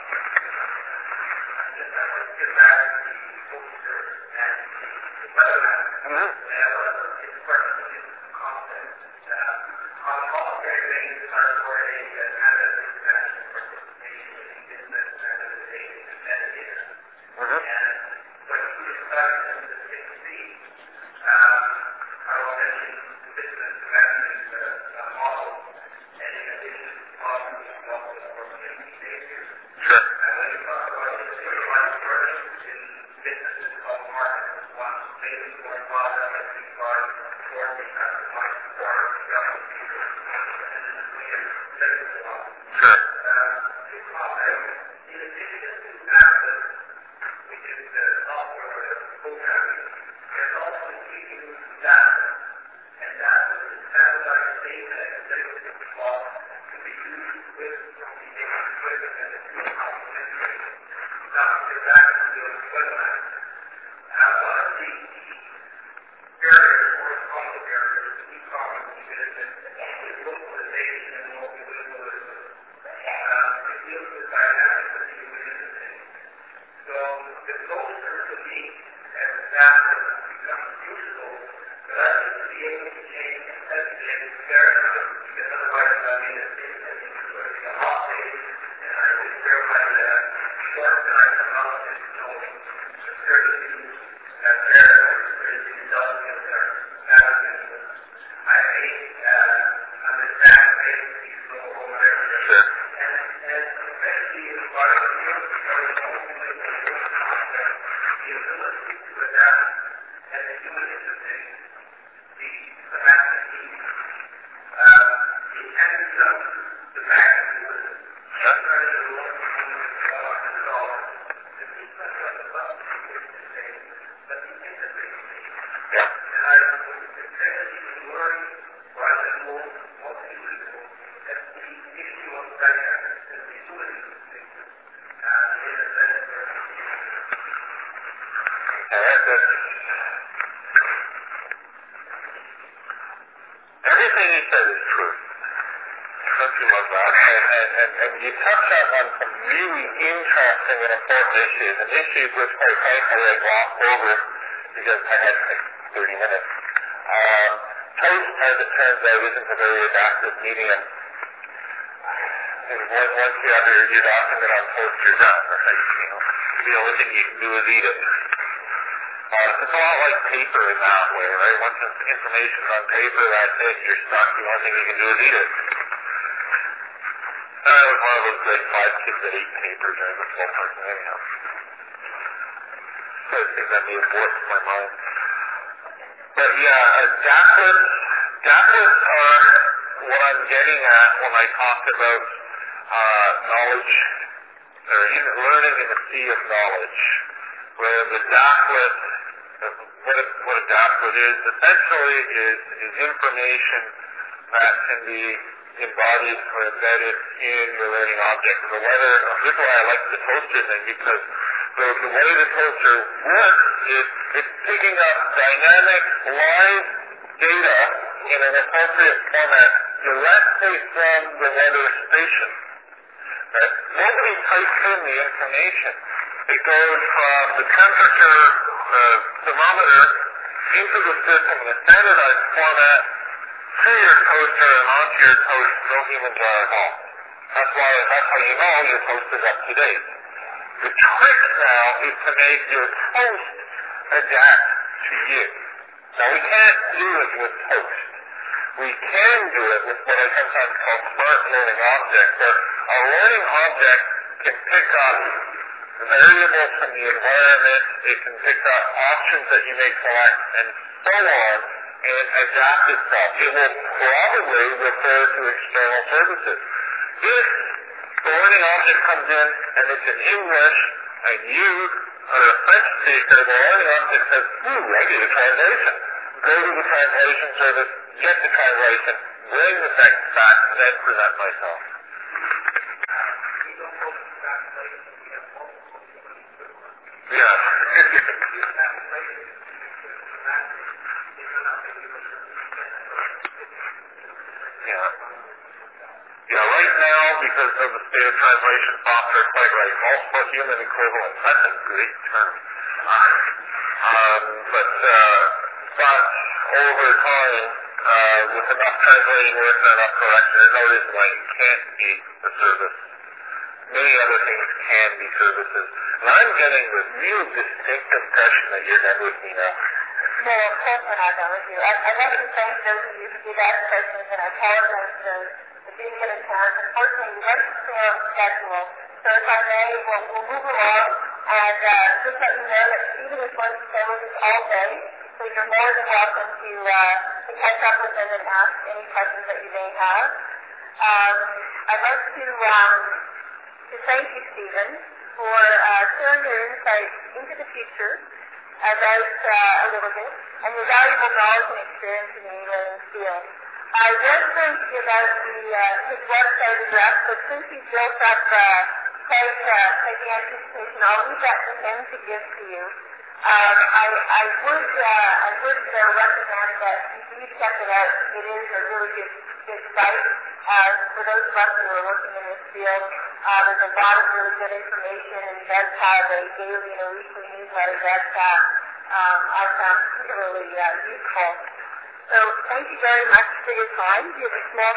Um, but, uh, but over time, uh, with enough translating work and enough correction, there's no reason why it can't be a service. Many other things can be services. And I'm getting the real distinct impression that you're done with me now. No, of course we're not done with you. I, I'd like to thank those of you who did ask questions, and I apologize to those that didn't get a chance. Unfortunately, we like to stay on schedule. So if I may, we'll, we'll move along and uh, just let you know that Stephen is going to stay with us all day. So you're more than welcome to, uh, to catch up with him and ask any questions that you may have. Um, I'd like to, um, to thank you, Stephen, for uh, sharing your insight into the future about uh, a little bit, and your valuable knowledge and experience in the e-learning field. I was going to give out the, uh, his website address, but since he's built up uh, quite, uh, quite the anticipation, I'll leave that to him to give to you. Um, I, I would, uh, I would uh, recommend that you do check it out. It is a really good, good site. Uh, for those of us who are working in this field, uh, there's a lot of really good information, and it does have a daily and a weekly newsletter that uh, um, I found particularly uh, useful. So thank you very much for your time. You have a small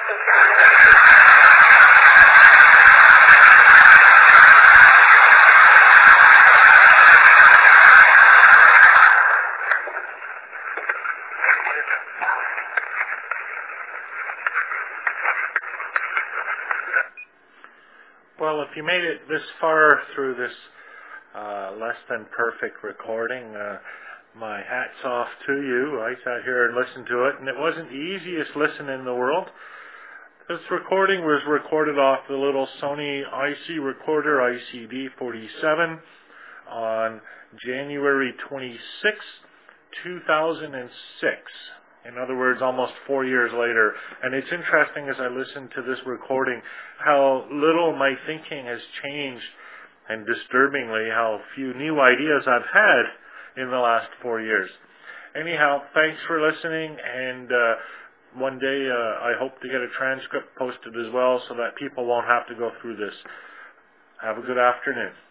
Well, if you made it this far through this uh, less than perfect recording, uh, my hat's off to you. I sat here and listened to it, and it wasn't the easiest listen in the world. This recording was recorded off the little Sony I C recorder I C D forty-seven on January twenty-sixth, two thousand six. In other words, almost four years later. And it's interesting as I listen to this recording how little my thinking has changed, and disturbingly how few new ideas I've had in the last four years. Anyhow, thanks for listening, and uh, one day uh, I hope to get a transcript posted as well so that people won't have to go through this. Have a good afternoon.